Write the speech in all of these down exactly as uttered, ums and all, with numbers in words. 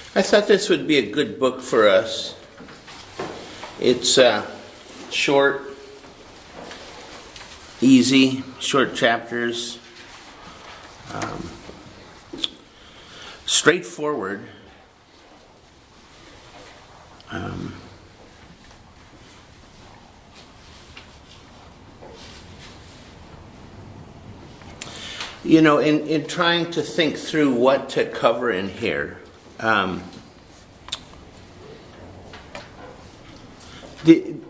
I thought this would be a good book for us. It's uh, short, easy, short chapters, um, straightforward. Um, you know, in, in trying to think through what to cover in here, um, did,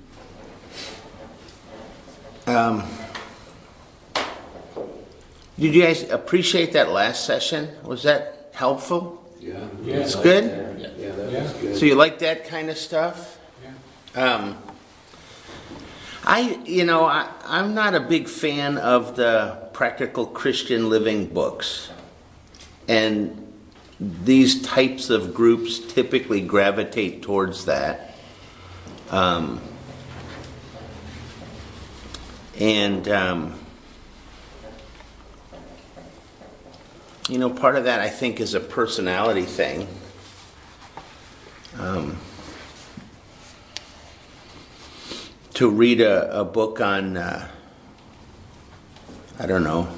um, did you guys appreciate that last session? Was that helpful? Yeah. yeah it's good? Yeah, yeah, that yeah. was good. So you like that kind of stuff? Yeah. Um, I, you know, I, I'm not a big fan of the practical Christian living books. And these types of groups typically gravitate towards that. Um, and, um, you know, part of that I think is a personality thing. Um, to read a, a book on, uh, I don't know,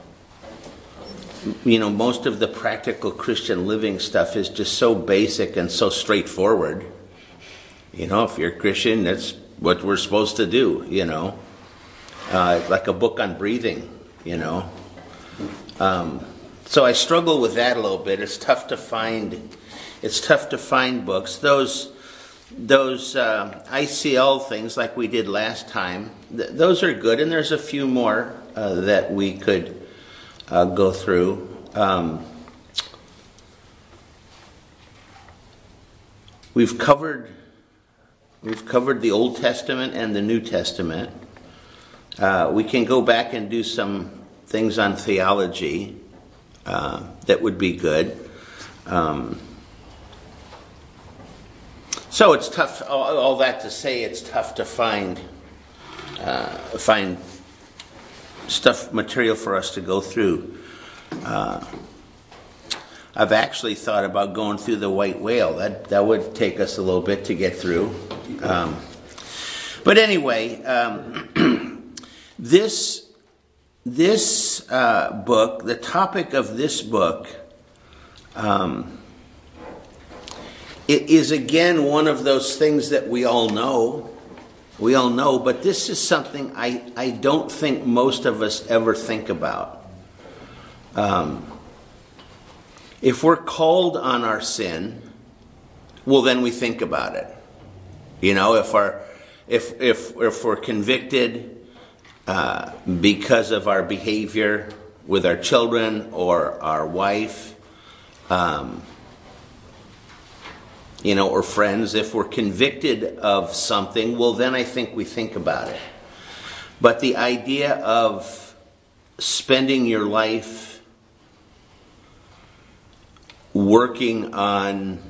you know, most of the practical Christian living stuff is just so basic and so straightforward. You know, if you're a Christian, that's what we're supposed to do, you know. Uh, like a book on breathing, you know. Um, so I struggle with that a little bit. It's tough to find, it's tough to find books. Those those uh, I C L things like we did last time, th- those are good, and there's a few more uh, that we could Uh, go through. Um, we've covered we've covered the Old Testament and the New Testament. Uh, we can go back and do some things on theology uh, that would be good. Um, so it's tough. All, all that to say, it's tough to find uh, find. stuff, material for us to go through. Uh, I've actually thought about going through the White Whale. That that would take us a little bit to get through. Um, but anyway, um, this this uh, book, the topic of this book, um, it is again one of those things that we all know. We all know, but this is something I, I don't think most of us ever think about. Um, if we're called on our sin, well, then we think about it. You know, if our if if if we're convicted uh, because of our behavior with our children or our wife, um, you know, or friends, if we're convicted of something, well, then I think we think about it. But the idea of spending your life working on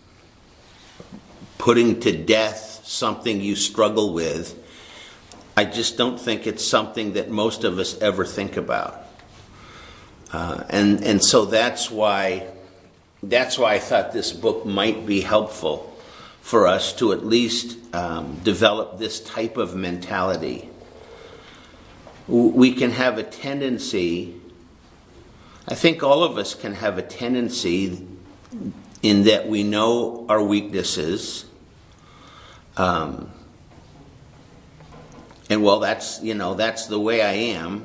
putting to death something you struggle with, I just don't think it's something that most of us ever think about. Uh, and, and so that's why... That's why I thought this book might be helpful for us to at least um, develop this type of mentality. We can have a tendency, I think all of us can have a tendency in that we know our weaknesses. Um, and well, that's, you know, that's the way I am.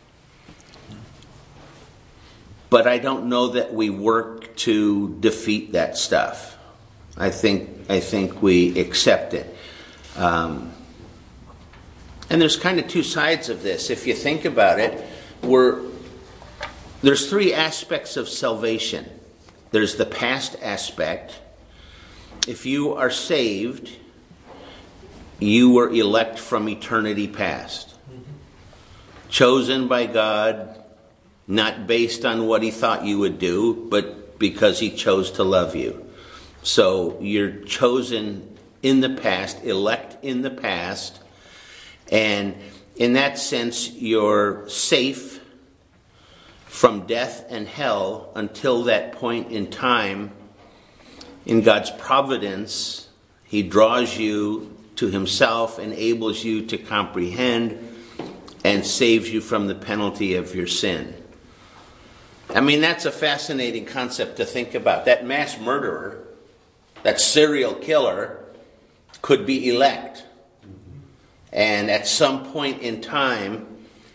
But I don't know that we work to defeat that stuff. I think I think we accept it. Um, and there's kind of two sides of this. If you think about it, we're, there's three aspects of salvation. There's the past aspect. If you are saved, you were elect from eternity past. Chosen by God. Not based on what he thought you would do, but because he chose to love you. So you're chosen in the past, elect in the past, and in that sense you're safe from death and hell until that point in time in God's providence, He draws you to Himself, enables you to comprehend, and saves you from the penalty of your sin. I mean, that's a fascinating concept to think about. That mass murderer, that serial killer, could be elect. And at some point in time,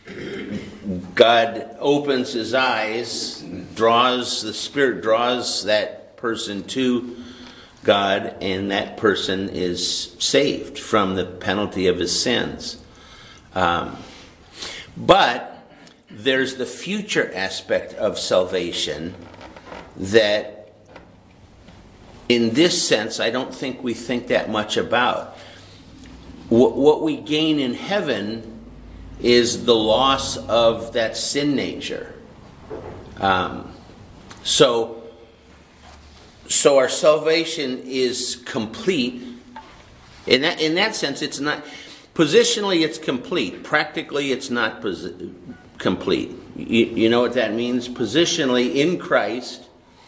God opens His eyes, draws, the Spirit draws that person to God, and that person is saved from the penalty of his sins. Um, but there's the future aspect of salvation that, in this sense, I don't think we think that much about. What, what we gain in heaven is the loss of that sin nature. Um, so, so our salvation is complete. In that, in that sense, it's not... Positionally, it's complete. Practically, it's not posi- complete. You, you know what that means? Positionally, in Christ,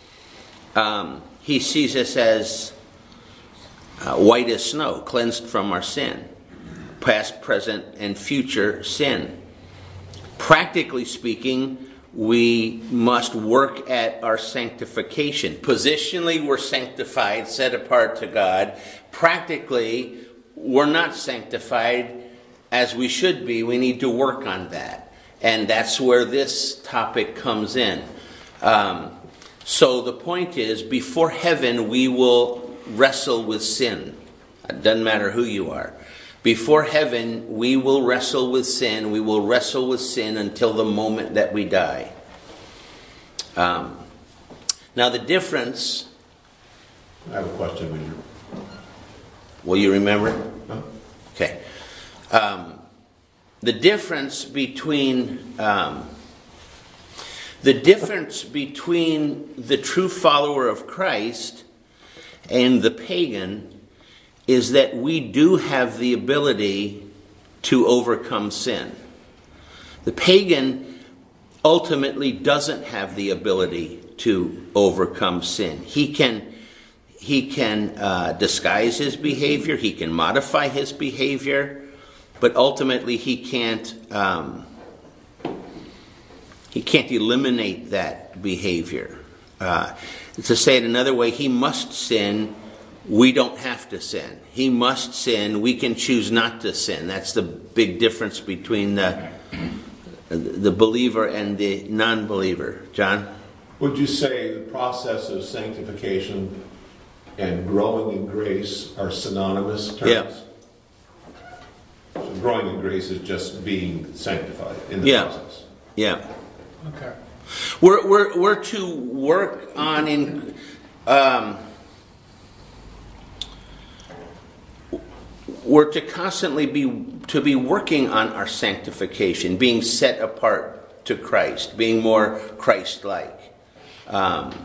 um, He sees us as uh, white as snow, cleansed from our sin. Past, present, and future sin. Practically speaking, we must work at our sanctification. Positionally, we're sanctified, set apart to God. Practically, we're not sanctified as we should be. We need to work on that. And that's where this topic comes in. Um, so the point is, before heaven, we will wrestle with sin. It doesn't matter who you are. Before heaven, we will wrestle with sin. We will wrestle with sin until the moment that we die. Um, now the difference... I have a question when you're... Will you remember? No? Okay. Um, the difference between... Um, the difference between the true follower of Christ and the pagan is that we do have the ability to overcome sin. The pagan ultimately doesn't have the ability to overcome sin. He can, he can uh, disguise his behavior, he can modify his behavior, but ultimately he can't um, he can't eliminate that behavior. Uh, to say it another way, he must sin. We don't have to sin. He must sin. We can choose not to sin. That's the big difference between the the believer and the non-believer. John? Would you say the process of sanctification and growing in grace are synonymous terms? Yeah. So growing in grace is just being sanctified in the Yeah. process. Yeah. Okay. We're we're we're to work on in. Um, We're to constantly be to be working on our sanctification, being set apart to Christ, being more Christ-like. Um,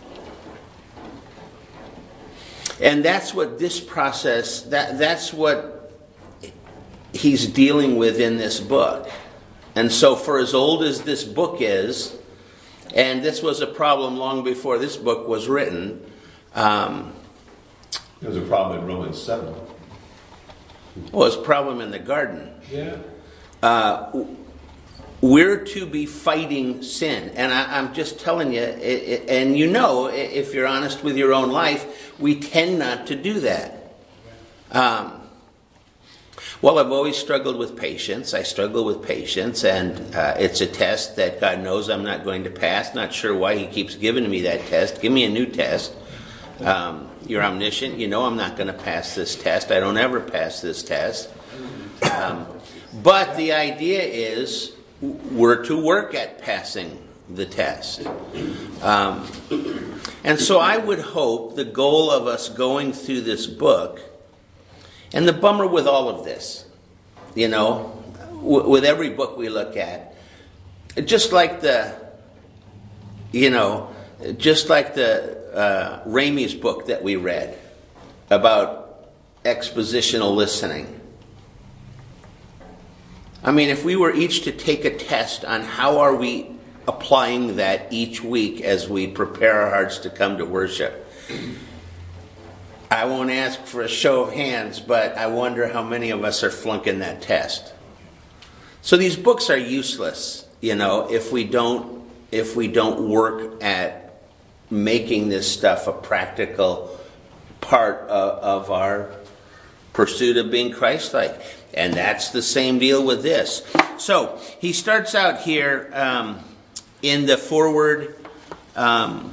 and that's what this process, that, that's what he's dealing with in this book. And so for as old as this book is, and this was a problem long before this book was written. Um, There was a problem in Romans seven. Well, it's a problem in the garden. Yeah. Uh, we're to be fighting sin. And I, I'm just telling you, it, it, and you know, if you're honest with your own life, we tend not to do that. Um, well, I've always struggled with patience. I struggle with patience, and uh, it's a test that God knows I'm not going to pass. Not sure why He keeps giving me that test. Give me a new test. Um, you're omniscient. You know I'm not going to pass this test. I don't ever pass this test. Um, but the idea is we're to work at passing the test. Um, and so I would hope the goal of us going through this book, and the bummer with all of this, you know, w- with every book we look at, just like the, you know, just like the uh, Ramey's book that we read about expositional listening. I mean, if we were each to take a test on how are we applying that each week as we prepare our hearts to come to worship, I won't ask for a show of hands, but I wonder how many of us are flunking that test. So these books are useless, you know, if we don't if we don't work at making this stuff a practical part of, of our pursuit of being Christ-like. And that's the same deal with this. So he starts out here um, in the foreword. Um,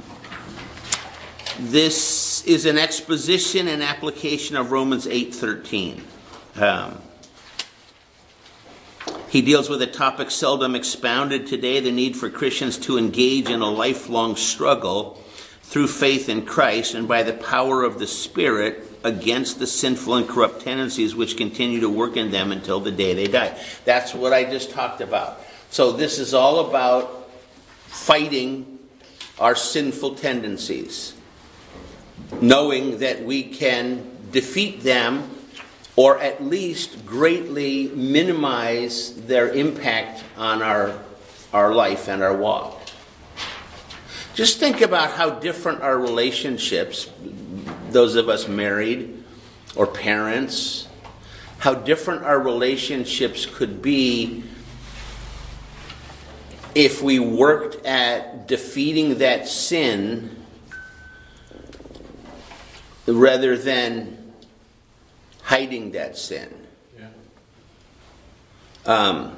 this is an exposition and application of Romans eight thirteen. Um, he deals with a topic seldom expounded today, the need for Christians to engage in a lifelong struggle through faith in Christ and by the power of the Spirit against the sinful and corrupt tendencies which continue to work in them until the day they die. That's what I just talked about. So this is all about fighting our sinful tendencies, knowing that we can defeat them or at least greatly minimize their impact on our, our life and our walk. Just think about how different our relationships, those of us married or parents, how different our relationships could be if we worked at defeating that sin rather than hiding that sin. Yeah. Um,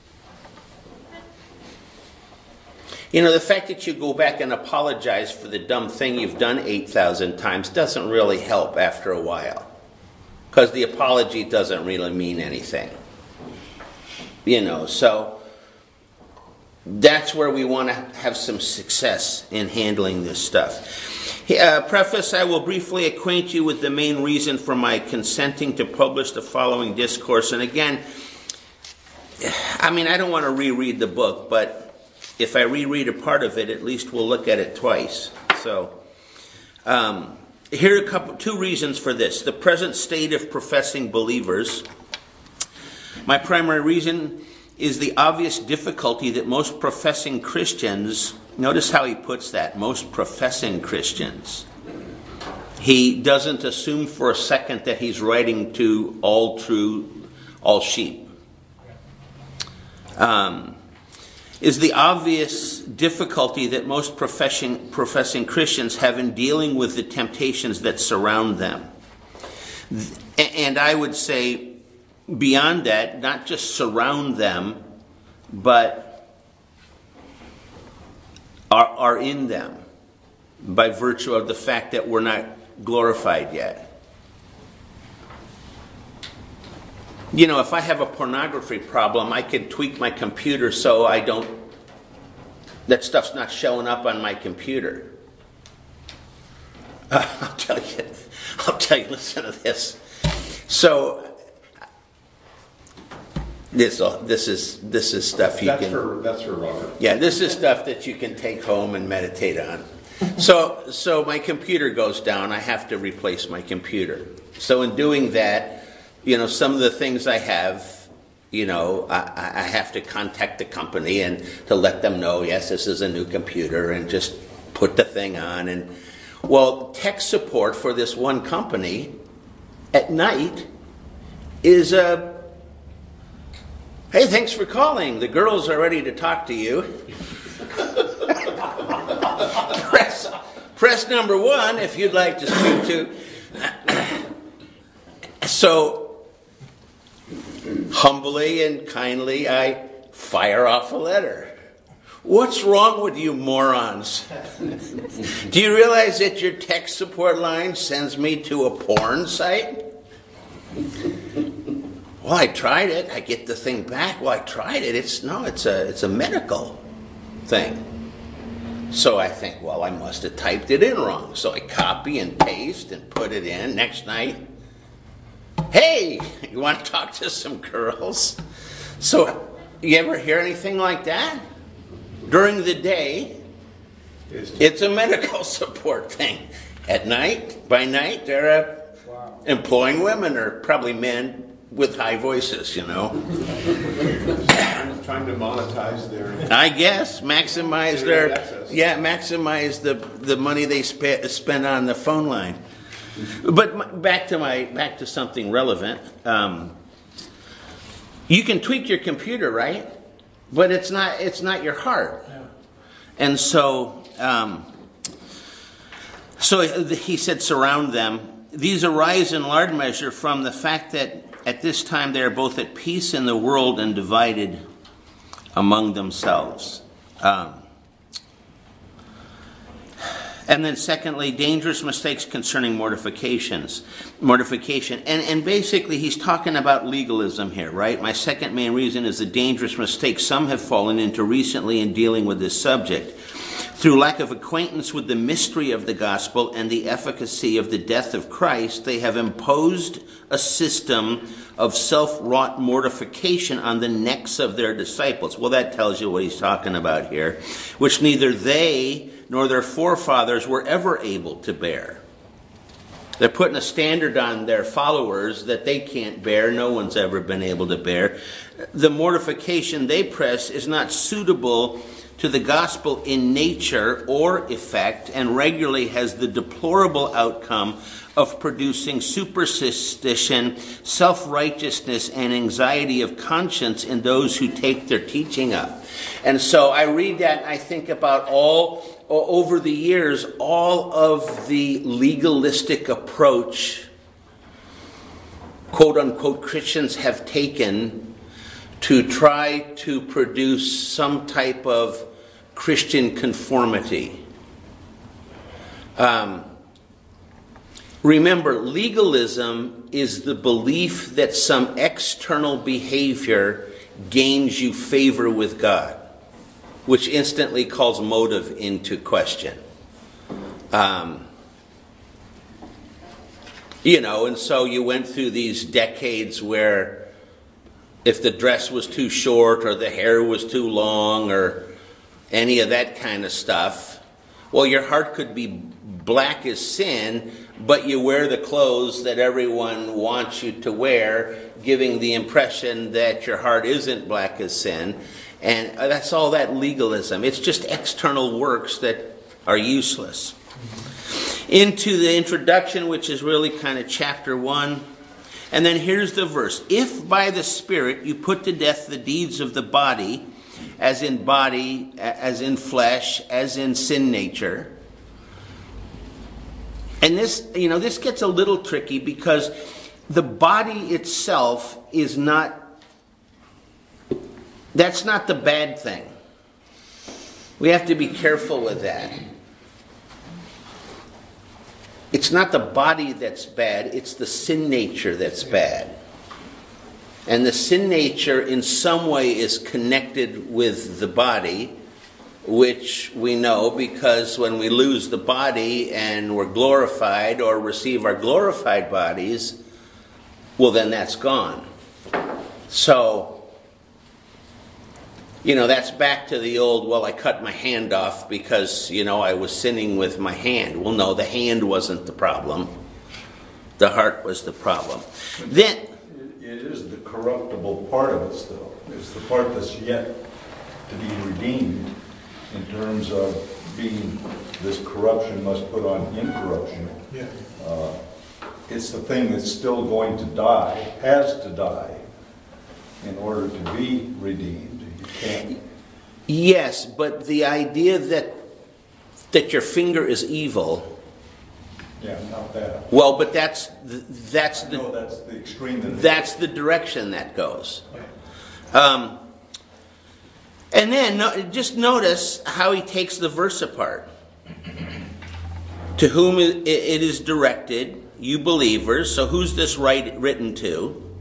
you know, the fact that you go back and apologize for the dumb thing you've done eight thousand times doesn't really help after a while. Because the apology doesn't really mean anything. You know, so that's where we want to have some success in handling this stuff. Uh, preface, I will briefly acquaint you with the main reason for my consenting to publish the following discourse. And again, I mean, I don't want to reread the book, but if I reread a part of it, at least we'll look at it twice. So, um, here are a couple, two reasons for this. The present state of professing believers. My primary reason is the obvious difficulty that most professing Christians, notice how he puts that, most professing Christians. He doesn't assume for a second that he's writing to all true, all sheep. Um, is the obvious difficulty that most professing, professing Christians have in dealing with the temptations that surround them. And I would say, beyond that, not just surround them, but are, are in them by virtue of the fact that we're not glorified yet. You know, if I have a pornography problem, I can tweak my computer so I don't, that stuff's not showing up on my computer. Uh, I'll tell you, I'll tell you, listen to this. So, This uh, this is this is stuff you that's can. For, that's for Robert. Yeah, this is stuff that you can take home and meditate on. So so my computer goes down. I have to replace my computer. So in doing that, you know, some of the things I have, you know, I, I have to contact the company and to let them know, yes, this is a new computer, and just put the thing on. And well, tech support for this one company at night is a. Hey, thanks for calling. The girls are ready to talk to you. press, press number one if you'd like to speak to. So, humbly and kindly, I fire off a letter. What's wrong with you morons? Do you realize that your tech support line sends me to a porn site? Well, I tried it. I get the thing back. Well, I tried it. It's no, it's a it's a medical thing. So I think, well, I must have typed it in wrong. So I copy and paste and put it in. Next night, hey, you want to talk to some girls? So you ever hear anything like that? During the day, it's a medical support thing. At night, by night, they're uh, wow. employing women, or probably men with high voices, you know. Trying to monetize their. I guess maximize their, yeah, maximize the the money they sp- spend on the phone line. But my, back to my back to something relevant. Um, you can tweak your computer, right? But it's not it's not your heart. Yeah. And so, um, so he said, surround them. These arise in large measure from the fact that at this time they are both at peace in the world and divided among themselves. Um, and then secondly, dangerous mistakes concerning mortifications. Mortification. And, and basically he's talking about legalism here, right? My second main reason is the dangerous mistake some have fallen into recently in dealing with this subject. Through lack of acquaintance with the mystery of the gospel and the efficacy of the death of Christ, they have imposed a system of self-wrought mortification on the necks of their disciples. Well, that tells you what he's talking about here, which neither they nor their forefathers were ever able to bear. They're putting a standard on their followers that they can't bear. No one's ever been able to bear. The mortification they press is not suitable to the gospel in nature or effect, and regularly has the deplorable outcome of producing superstition, self-righteousness, and anxiety of conscience in those who take their teaching up. And so I read that and I think about all, over the years, all of the legalistic approach, quote-unquote, Christians have taken to try to produce some type of Christian conformity. Um, remember, legalism is the belief that some external behavior gains you favor with God, which instantly calls motive into question. Um, you know, and so you went through these decades where if the dress was too short or the hair was too long or any of that kind of stuff, well, your heart could be black as sin, but you wear the clothes that everyone wants you to wear, giving the impression that your heart isn't black as sin. And that's all that legalism. It's just external works that are useless. Into the introduction, which is really kind of chapter one. And then here's the verse. If by the Spirit you put to death the deeds of the body, as in body, as in flesh, as in sin nature. And this, you know, this gets a little tricky because the body itself is not, that's not the bad thing. We have to be careful with that. It's not the body that's bad, it's the sin nature that's bad. And the sin nature in some way is connected with the body, which we know because when we lose the body and we're glorified or receive our glorified bodies, well, then that's gone. So, you know, that's back to the old, well, I cut my hand off because, you know, I was sinning with my hand. Well, no, the hand wasn't the problem. The heart was the problem. Then, it is the corruptible part of us, though. It's the part that's yet to be redeemed in terms of being, this corruption must put on incorruption. Yeah. Uh, it's the thing that's still going to die, has to die, in order to be redeemed. You can't. Yes, but the idea that that your finger is evil. Yeah, not that. Well, but that's the, that's the No, that's the extreme. That that's the direction that goes. Um, and then no, just notice how he takes the verse apart. To whom it, it is directed, you believers. So who's this right written to?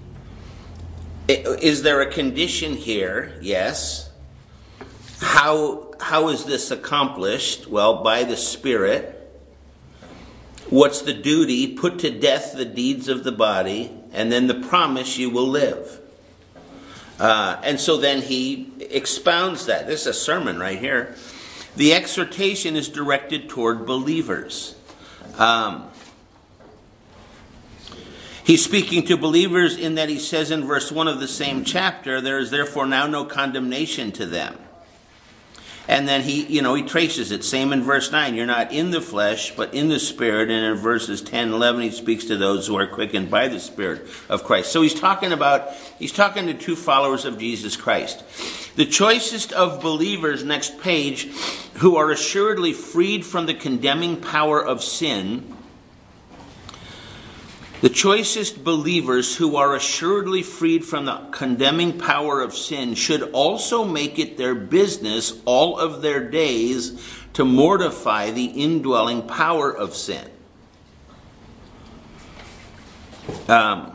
Is there a condition here? Yes. How how is this accomplished? Well, by the Spirit. What's the duty? Put to death the deeds of the body, and then the promise you will live. Uh, and so then he expounds that. This is a sermon right here. The exhortation is directed toward believers. Um, he's speaking to believers in that he says in verse one of the same chapter, there is therefore now no condemnation to them. And then he, you know, he traces it. Same in verse nine. You're not in the flesh, but in the Spirit. And in verses ten and eleven, he speaks to those who are quickened by the Spirit of Christ. So he's talking about, he's talking to true followers of Jesus Christ. The choicest of believers, next page, who are assuredly freed from the condemning power of sin. The choicest believers who are assuredly freed from the condemning power of sin should also make it their business all of their days to mortify the indwelling power of sin. Um,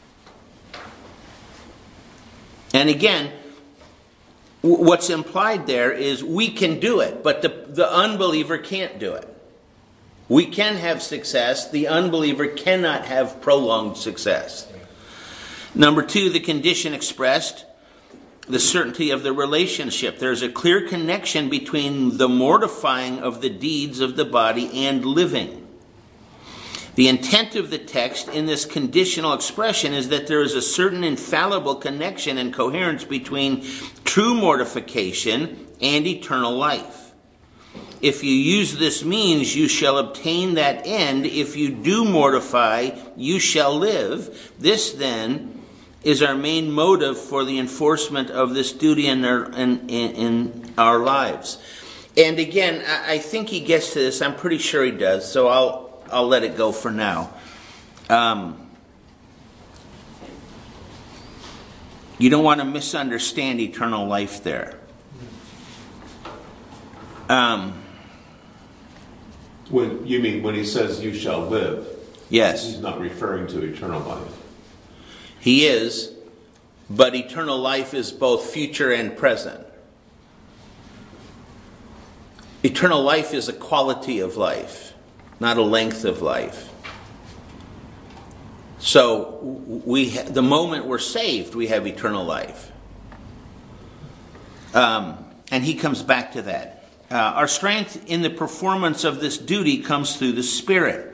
and again, w- what's implied there is we can do it, but the, the unbeliever can't do it. We can have success. The unbeliever cannot have prolonged success. Number two, the condition expressed, the certainty of the relationship. There's a clear connection between the mortifying of the deeds of the body and living. The intent of the text in this conditional expression is that there is a certain infallible connection and coherence between true mortification and eternal life. If you use this means, you shall obtain that end. If you do mortify, you shall live. This, then, is our main motive for the enforcement of this duty in our, in, in, in our lives. And again, I, I think he gets to this. I'm pretty sure he does, so I'll I'll let it go for now. Um, you don't want to misunderstand eternal life there. Um, When you mean when he says you shall live, yes. he's not referring to eternal life. He is, but eternal life is both future and present. Eternal life is a quality of life, not a length of life. So we, ha- the moment we're saved, we have eternal life. Um, and he comes back to that. Uh, our strength in the performance of this duty comes through the Spirit.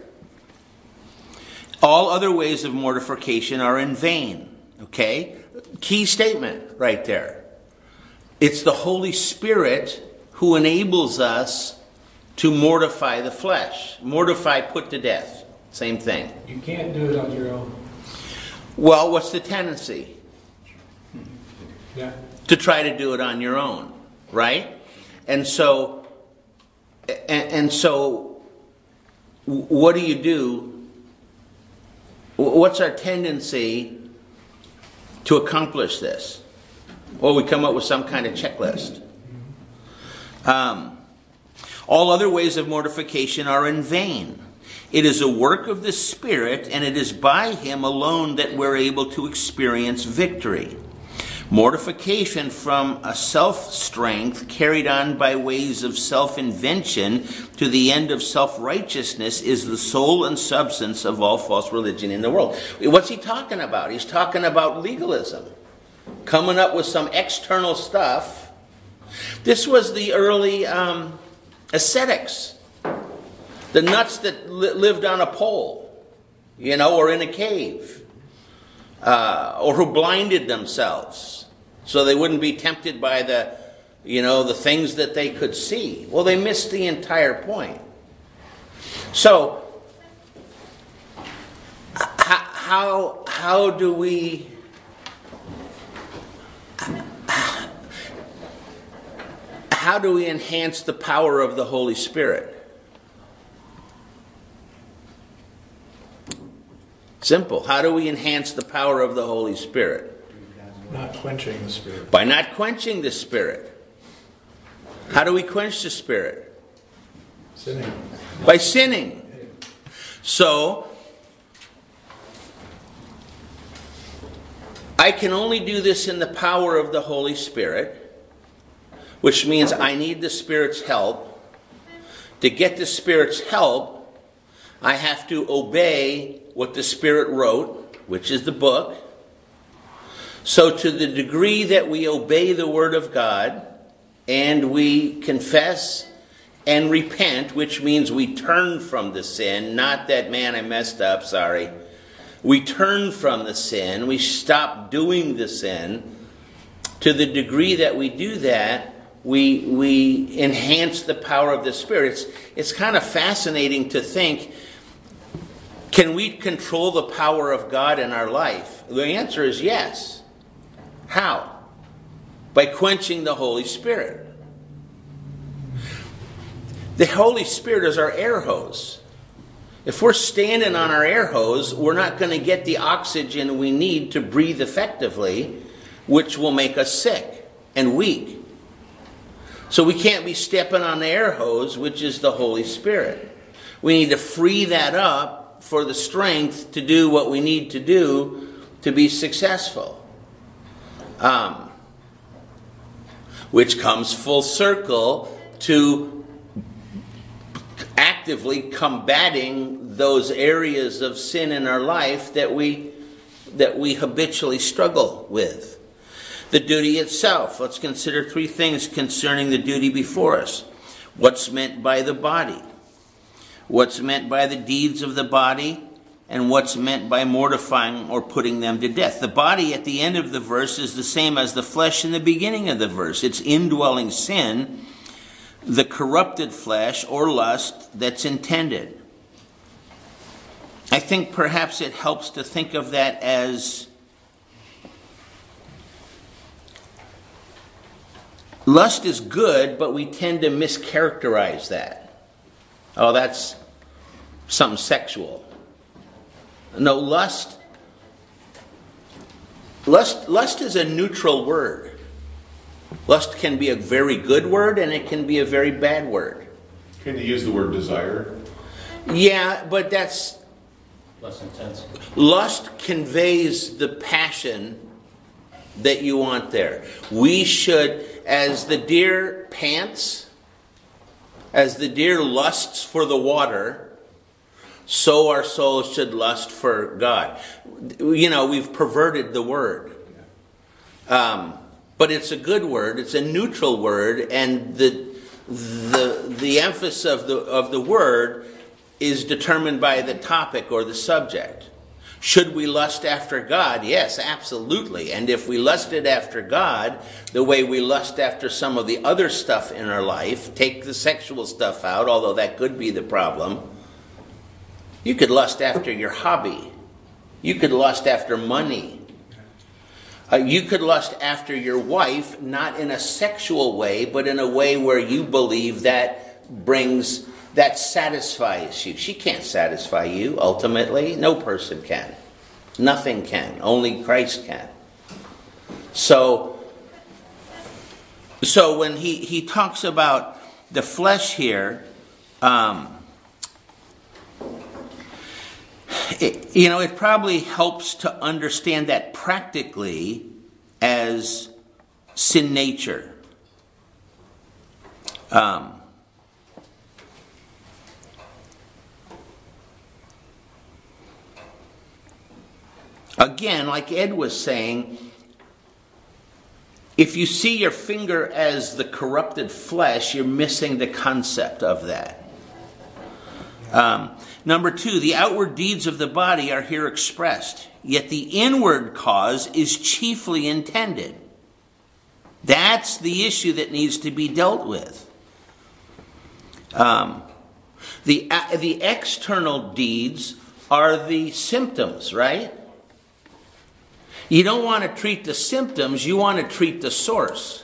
All other ways of mortification are in vain. Okay? Key statement right there. It's the Holy Spirit who enables us to mortify the flesh. Mortify, put to death. Same thing. You can't do it on your own. Well, what's the tendency? Yeah. To try to do it on your own. Right? And so, and, and so, what do you do? What's our tendency to accomplish this? Well, we come up with some kind of checklist. Um, all other ways of mortification are in vain. It is a work of the Spirit, and it is by Him alone that we're able to experience victory. Mortification from a self-strength carried on by ways of self-invention to the end of self-righteousness is the soul and substance of all false religion in the world. What's he talking about? He's talking about legalism. Coming up with some external stuff. This was the early um, ascetics. The nuts that li- lived on a pole, you know, or in a cave. Uh, or who blinded themselves so they wouldn't be tempted by the, you know, the things that they could see. Well, they missed the entire point. So, how how do we how do we enhance the power of the Holy Spirit? Simple. How do we enhance the power of the Holy Spirit? Not quenching the Spirit. By not quenching the Spirit. How do we quench the Spirit? Sinning. By sinning. So, I can only do this in the power of the Holy Spirit, which means I need the Spirit's help. To get the Spirit's help, I have to obey what the Spirit wrote, which is the book. So to the degree that we obey the Word of God, and we confess and repent, which means we turn from the sin, not that, man, I messed up, sorry. We turn from the sin, we stop doing the sin. To the degree that we do that, we we enhance the power of the Spirit. It's, it's kind of fascinating to think, can we control the power of God in our life? The answer is yes. How? By quenching the Holy Spirit. The Holy Spirit is our air hose. If we're standing on our air hose, we're not going to get the oxygen we need to breathe effectively, which will make us sick and weak. So we can't be stepping on the air hose, which is the Holy Spirit. We need to free that up for the strength to do what we need to do to be successful. Um, which comes full circle to actively combating those areas of sin in our life that we that we habitually struggle with. The duty itself. Let's consider three things concerning the duty before us. What's meant by the body? What's meant by the deeds of the body? And what's meant by mortifying or putting them to death? The body at the end of the verse is the same as the flesh in the beginning of the verse. It's indwelling sin, the corrupted flesh or lust that's intended. I think perhaps it helps to think of that as lust is good, but we tend to mischaracterize that. Oh, that's something sexual. No, lust, lust, lust is a neutral word. Lust can be a very good word and it can be a very bad word. Can you use the word desire? Yeah, but that's... less intense. Lust conveys the passion that you want there. We should, as the deer pants, as the deer lusts for the water, so our souls should lust for God. You know, we've perverted the word. Um, but it's a good word. It's a neutral word. And the the the emphasis of the of the word is determined by the topic or the subject. Should we lust after God? Yes, absolutely. And if we lusted after God the way we lust after some of the other stuff in our life, take the sexual stuff out, although that could be the problem. You could lust after your hobby. You could lust after money. Uh, you could lust after your wife, not in a sexual way, but in a way where you believe that brings, that satisfies you. She can't satisfy you, ultimately. No person can. Nothing can. Only Christ can. So, so when he, he talks about the flesh here, um, It, you know, it probably helps to understand that practically as sin nature. Um, again, like Ed was saying, if you see your finger as the corrupted flesh, you're missing the concept of that. Um, number two, the outward deeds of the body are here expressed, yet the inward cause is chiefly intended. That's the issue that needs to be dealt with. Um, the, uh, the external deeds are the symptoms, right? You don't want to treat the symptoms, you want to treat the source.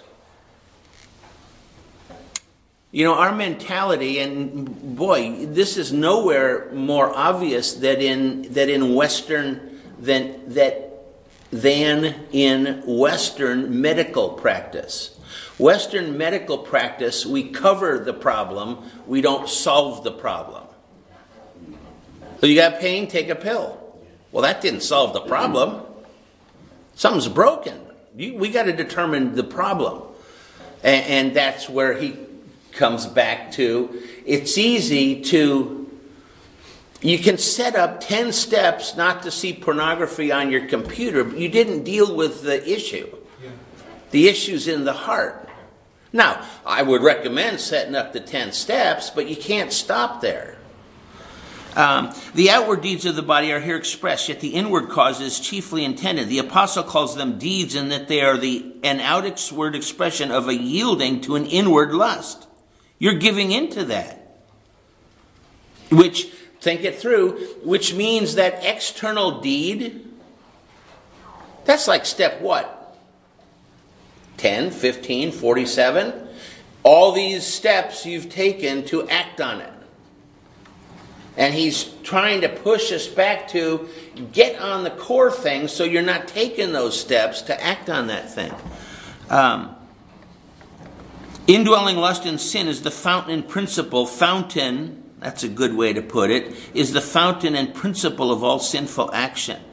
You know, our mentality, and boy, this is nowhere more obvious that in that in Western than that than in Western medical practice. Western medical practice, we cover the problem, we don't solve the problem. So you got pain, take a pill. Well, that didn't solve the problem. Something's broken. You, we got to determine the problem, and, and that's where he comes back to. It's easy to, you can set up ten steps not to see pornography on your computer, but you didn't deal with the issue. Yeah. The issue's in the heart. Now, I would recommend setting up the ten steps, but you can't stop there. Um, the outward deeds of the body are here expressed, yet the inward cause is chiefly intended. The apostle calls them deeds in that they are the an outward expression of a yielding to an inward lust. You're giving into that. Which, think it through, which means that external deed, that's like step what? ten, fifteen, forty-seven? All these steps you've taken to act on it. And he's trying to push us back to get on the core thing so you're not taking those steps to act on that thing. Um, indwelling lust and sin is the fountain and principle. Fountain, that's a good way to put it, is the fountain and principle of all sinful action.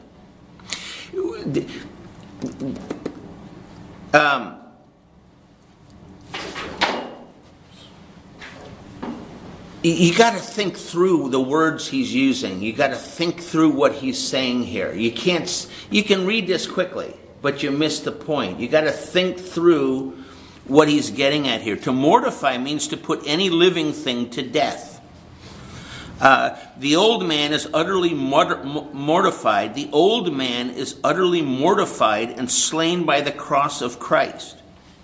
Um, You got to think through the words he's using. You got to think through what he's saying here. You can't. You can read this quickly, but you miss the point. You got to think through what he's getting at here. To mortify means to put any living thing to death. Uh, the old man is utterly mortified. The old man is utterly mortified and slain by the cross of Christ.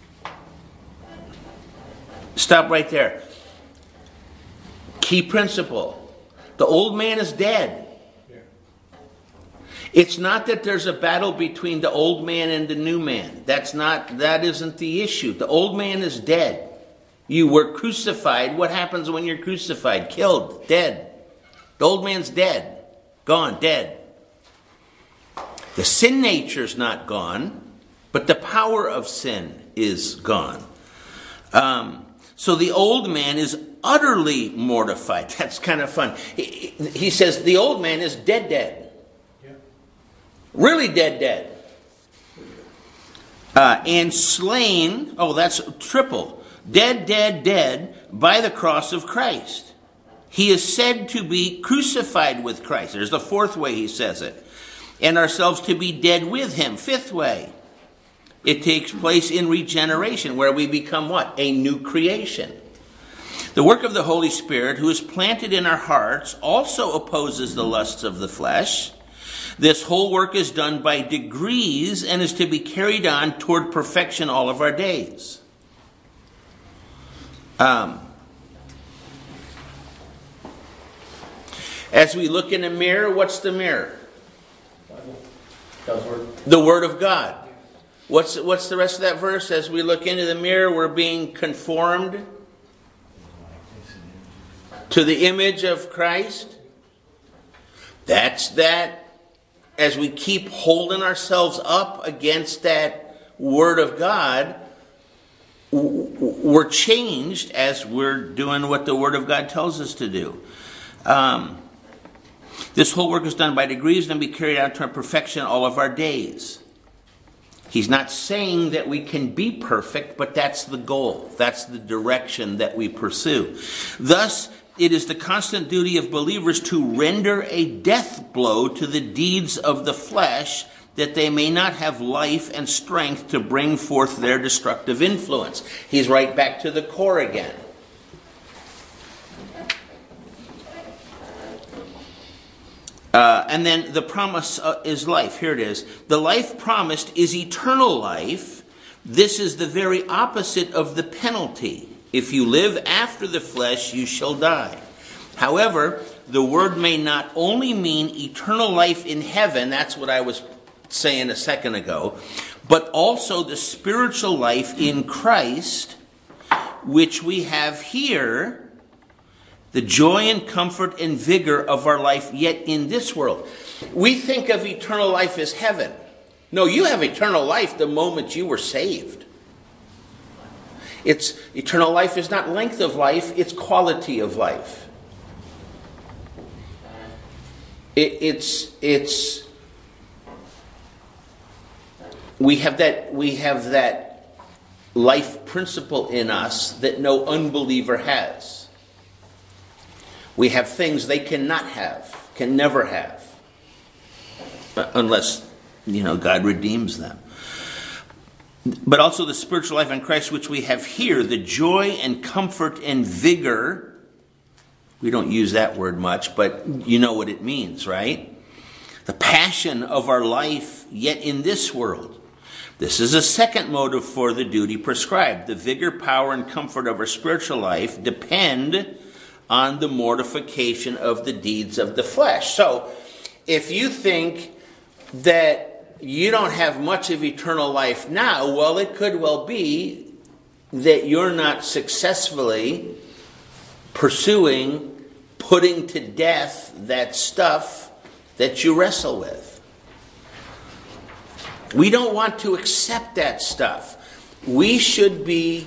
Stop right there. Key principle. The old man is dead. Yeah. It's not that there's a battle between the old man and the new man. That's not, that isn't the issue. The old man is dead. You were crucified. What happens when you're crucified? Killed. Dead. The old man's dead. Gone. Dead. The sin nature's not gone, but the power of sin is gone. Um, so the old man is utterly mortified. That's kind of fun. He, he says the old man is dead, dead. Yeah. Really dead, dead. Uh, and slain, oh, that's triple. Dead, dead, dead by the cross of Christ. He is said to be crucified with Christ. There's the fourth way he says it. And ourselves to be dead with him. Fifth way. It takes place in regeneration, where we become what? A new creation. The work of the Holy Spirit, who is planted in our hearts, also opposes the lusts of the flesh. This whole work is done by degrees and is to be carried on toward perfection all of our days. Um, as we look in a mirror, what's the mirror? God's word. The Word of God. What's, what's the rest of that verse? As we look into the mirror, we're being conformed to the image of Christ. That's that. As we keep holding ourselves up against that Word of God, we're changed as we're doing what the Word of God tells us to do. Um, this whole work is done by degrees and be carried out to perfection all of our days. He's not saying that we can be perfect, but that's the goal. That's the direction that we pursue. Thus, it is the constant duty of believers to render a death blow to the deeds of the flesh, that they may not have life and strength to bring forth their destructive influence. He's right back to the core again. Uh, and then the promise uh, is life. Here it is. The life promised is eternal life. This is the very opposite of the penalty. If you live after the flesh, you shall die. However, the word may not only mean eternal life in heaven, that's what I was saying a second ago, but also the spiritual life in Christ, which we have here, the joy and comfort and vigor of our life yet in this world. We think of eternal life as heaven. No, you have eternal life the moment you were saved. It's eternal life is not length of life, it's quality of life. It, it's it's we have that we have that life principle in us that no unbeliever has. We have things they cannot have, can never have, unless, you know, God redeems them. But also the spiritual life in Christ which we have here, the joy and comfort and vigor. We don't use that word much, but you know what it means, right? The passion of our life yet in this world. This is a second motive for the duty prescribed. The vigor, power, and comfort of our spiritual life depend on the mortification of the deeds of the flesh. So, if you think that you don't have much of eternal life now, well, it could well be that you're not successfully pursuing putting to death that stuff that you wrestle with. We don't want to accept that stuff. We should be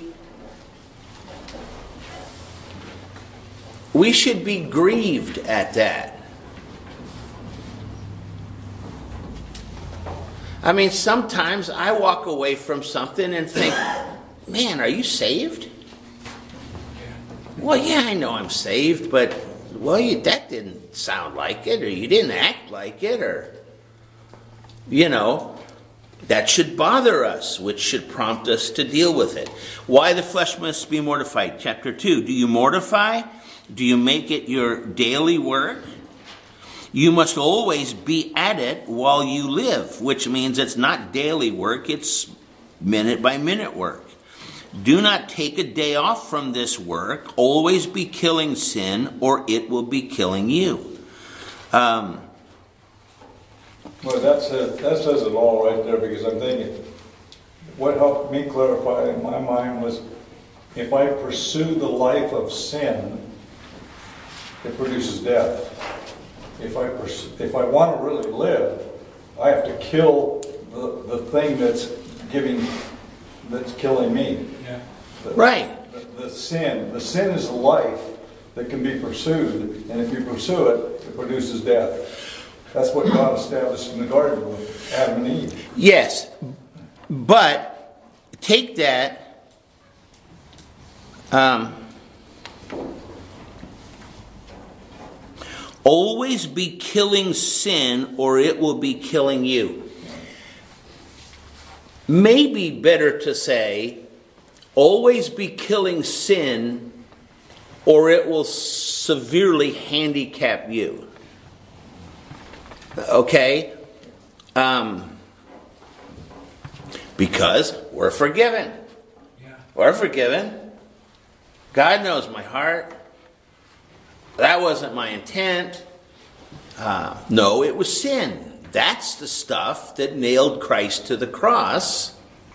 we should be grieved at that. I mean, sometimes I walk away from something and think, man, are you saved? Well, yeah, I know I'm saved, but, well, you, that didn't sound like it, or you didn't act like it, or, you know, that should bother us, which should prompt us to deal with it. Why the flesh must be mortified. Chapter two, do you mortify? Do you make it your daily work? You must always be at it while you live, which means it's not daily work, it's minute by minute work. Do not take a day off from this work. Always be killing sin, or it will be killing you. Um, Well, that says, that says it all right there, because I'm thinking, what helped me clarify in my mind was, if I pursue the life of sin, it produces death. If I pursue, if I want to really live, I have to kill the, the thing that's giving, that's killing me. Yeah. The, right. The, the sin. The sin is a life that can be pursued, and if you pursue it, it produces death. That's what God established in the garden with Adam and Eve. Yes, but take that. Um, always be killing sin, or it will be killing you. Maybe better to say, always be killing sin, or it will severely handicap you. Okay? Um, because we're forgiven. Yeah. We're forgiven. God knows my heart. That wasn't my intent. Uh, no, it was sin. That's the stuff that nailed Christ to the cross.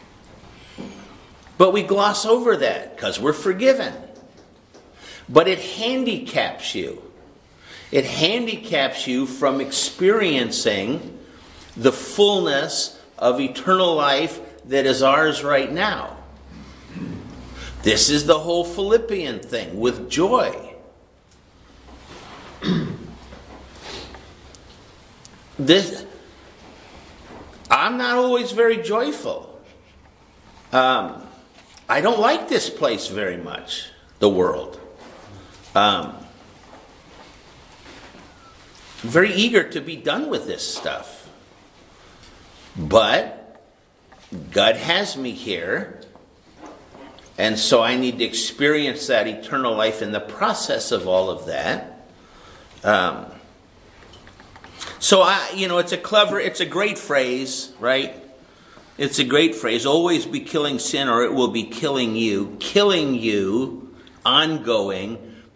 But we gloss over that because we're forgiven. But it handicaps you. It handicaps you from experiencing the fullness of eternal life that is ours right now. This is the whole Philippian thing with joy. This, I'm not always very joyful. Um, I don't like this place very much, the world. Um, I'm very eager to be done with this stuff. But God has me here, and so I need to experience that eternal life in the process of all of that. Um, so I, you know, it's a clever, it's a great phrase, right? It's a great phrase. Always be killing sin, or it will be killing you. Killing you, ongoing.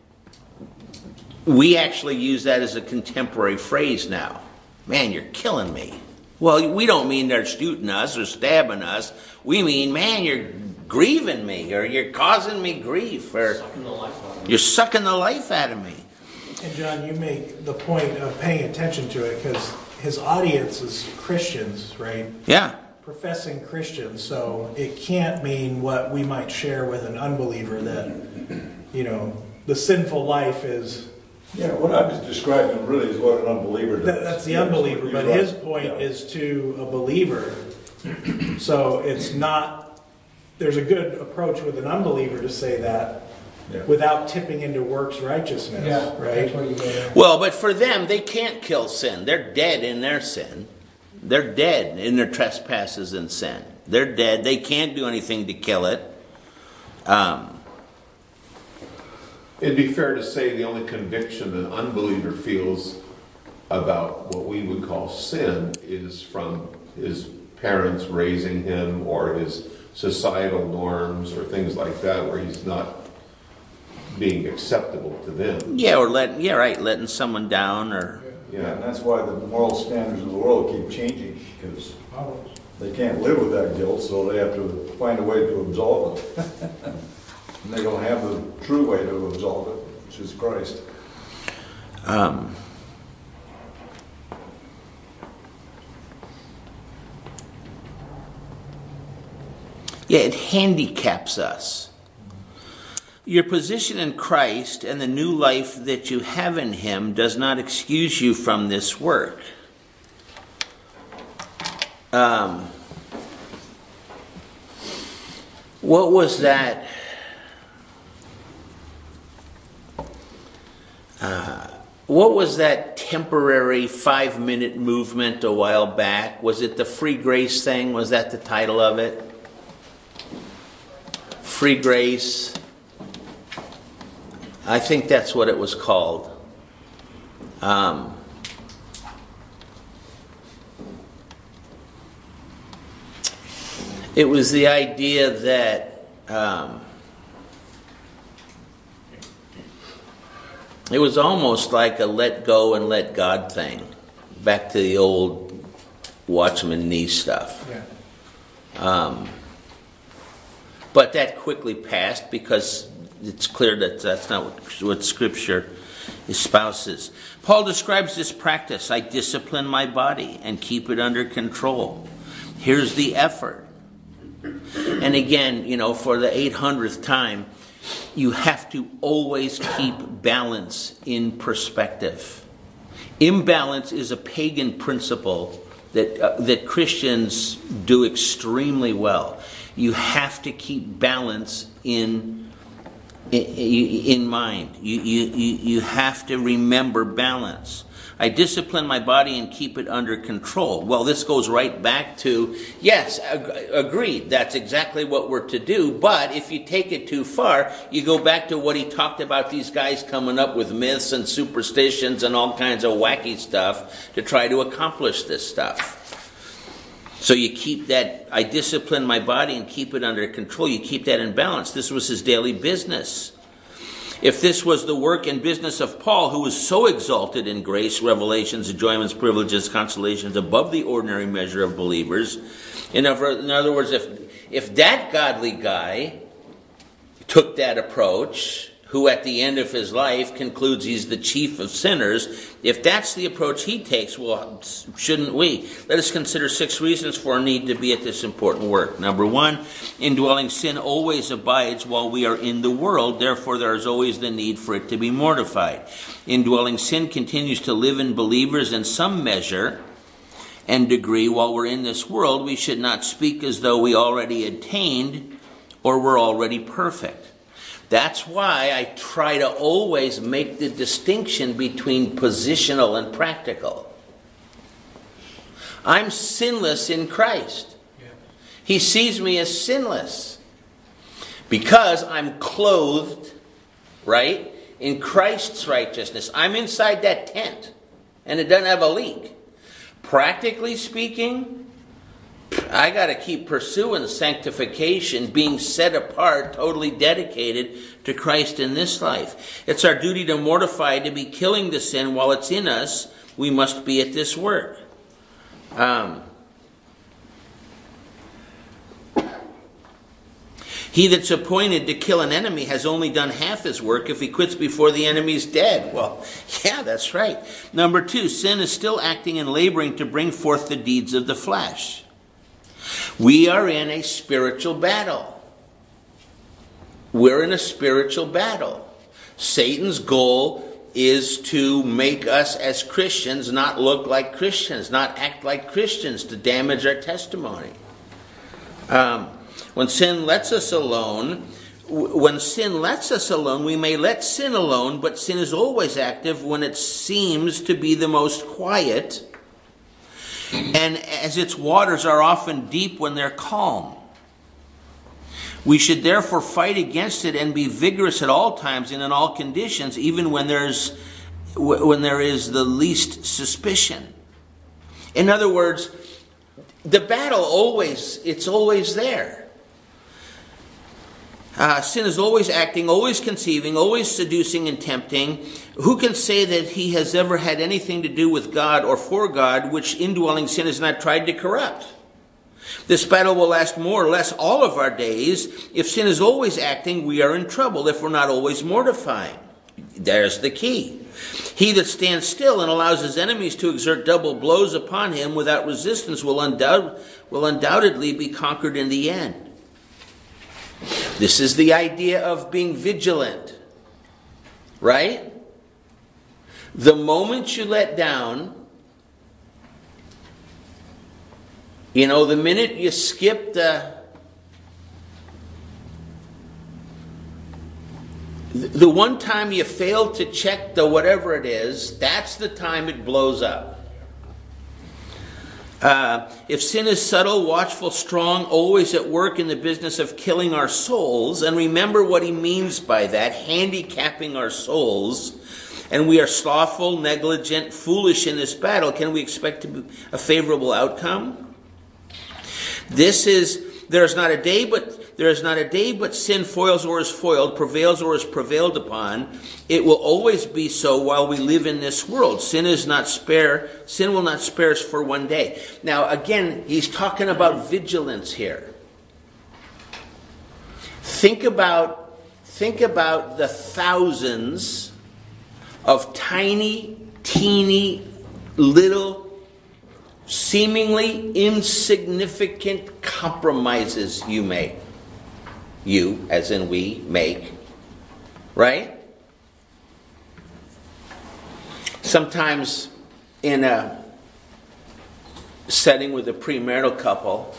We actually use that as a contemporary phrase now. Man, you're killing me. Well, we don't mean they're shooting us or stabbing us. We mean, man, you're grieving me, or you're causing me grief, or Sucking the life out of me. you're sucking the life out of me. And John, you make the point of paying attention to it because his audience is Christians, right? Yeah. Professing Christians. So it can't mean what we might share with an unbeliever that, you know, the sinful life is... Yeah, what I was describing really is what an unbeliever does. That, that's the Yes, unbeliever, you're but right. his point Yeah. is to a believer. So it's not, there's a good approach with an unbeliever to say that Yeah. without tipping into works righteousness, Yeah, right? that's what you get. Well, but for them, they can't kill sin. They're dead in their sin. They're dead in their trespasses and sin. They're dead. They can't do anything to kill it. Um, It'd be fair to say the only conviction an unbeliever feels about what we would call sin is from his parents raising him or his societal norms or things like that, where he's not being acceptable to them. Yeah, or letting, yeah, right, letting someone down, or... Yeah, and that's why the moral standards of the world keep changing, because they can't live with that guilt, so they have to find a way to absolve it. And they don't have the true way to absolve it, which is Christ. Um, yeah, it handicaps us. Your position in Christ and the new life that you have in Him does not excuse you from this work. Um, what was that? Uh, what was that temporary five-minute movement a while back? Was it the free grace thing? Was that the title of it? Free grace. I think that's what it was called. Um, it was the idea that um, it was almost like a let go and let God thing. Back to the old Watchman Nee stuff. Yeah. Um, but that quickly passed because it's clear that that's not what, what Scripture espouses. Paul describes this practice. I discipline my body and keep it under control. Here's the effort. And again, you know, for the eight hundredth time, you have to always keep balance in perspective. Imbalance is a pagan principle that uh, that Christians do extremely well. You have to keep balance in in, in mind. You, you you have to remember balance. I discipline my body and keep it under control. Well, this goes right back to, yes, ag- agreed, that's exactly what we're to do, but if you take it too far, you go back to what he talked about, these guys coming up with myths and superstitions and all kinds of wacky stuff to try to accomplish this stuff. So you keep that, I discipline my body and keep it under control. You keep that in balance. This was his daily business. If this was the work and business of Paul, who was so exalted in grace, revelations, enjoyments, privileges, consolations, above the ordinary measure of believers, in other, in other words, if if that godly guy took that approach, who at the end of his life concludes he's the chief of sinners, if that's the approach he takes, well, shouldn't we? Let us consider six reasons for our need to be at this important work. Number one, indwelling sin always abides while we are in the world. Therefore, there is always the need for it to be mortified. Indwelling sin continues to live in believers in some measure and degree while we're in this world. We should not speak as though we already attained or were already perfect. That's why I try to always make the distinction between positional and practical. I'm sinless in Christ. He sees me as sinless because I'm clothed, right, in Christ's righteousness. I'm inside that tent and it doesn't have a leak. Practically speaking, I got to keep pursuing sanctification, being set apart, totally dedicated to Christ in this life. It's our duty to mortify, to be killing the sin while it's in us. We must be at this work. Um, he that's appointed to kill an enemy has only done half his work if he quits before the enemy's dead. Well, yeah, that's right. Number two, sin is still acting and laboring to bring forth the deeds of the flesh. We are in a spiritual battle. We're in a spiritual battle. Satan's goal is to make us as Christians not look like Christians, not act like Christians, to damage our testimony. Um, when sin lets us alone, when sin lets us alone, we may let sin alone, but sin is always active when it seems to be the most quiet, and as its waters are often deep when they're calm. We should therefore fight against it and be vigorous at all times and in all conditions, even when there's when there is the least suspicion. In other words, the battle always, it's always there. Uh, sin is always acting, always conceiving, always seducing and tempting. Who can say that he has ever had anything to do with God or for God, which indwelling sin has not tried to corrupt? This battle will last more or less all of our days. If sin is always acting, we are in trouble if we're not always mortifying. There's the key. He that stands still and allows his enemies to exert double blows upon him without resistance will, undoubt, will undoubtedly be conquered in the end. This is the idea of being vigilant, right? The moment you let down, you know, the minute you skip the, the one time you fail to check the whatever it is, that's the time it blows up. Uh, if sin is subtle, watchful, strong, always at work in the business of killing our souls, and remember what he means by that, handicapping our souls, and we are slothful, negligent, foolish in this battle, can we expect to be a favorable outcome? This is, there is not a day but there is not a day but sin foils or is foiled, prevails or is prevailed upon. It will always be so while we live in this world. Sin is not spare, sin will not spare us for one day. Now again, he's talking about vigilance here. Think about think about the thousands of tiny, teeny, little, seemingly insignificant compromises you make. You, as in we, make. Right? Sometimes in a setting with a premarital couple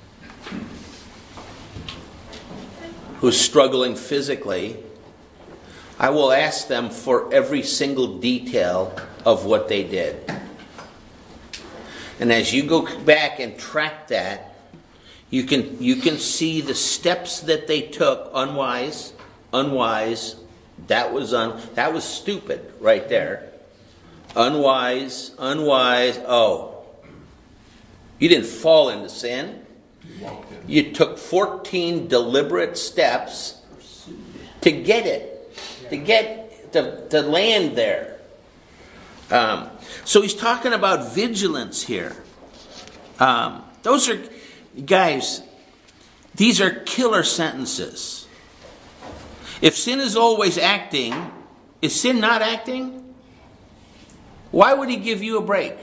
who's struggling physically, I will ask them for every single detail of what they did. And as you go back and track that, you can you can see the steps that they took, unwise, unwise. That was un, that was stupid right there. Unwise, unwise. Oh, you didn't fall into sin. You took fourteen deliberate steps to get it, to get to, to land there. Um, so he's talking about vigilance here. Um, those are, guys, these are killer sentences. If sin is always acting, is sin not acting? Why would he give you a break?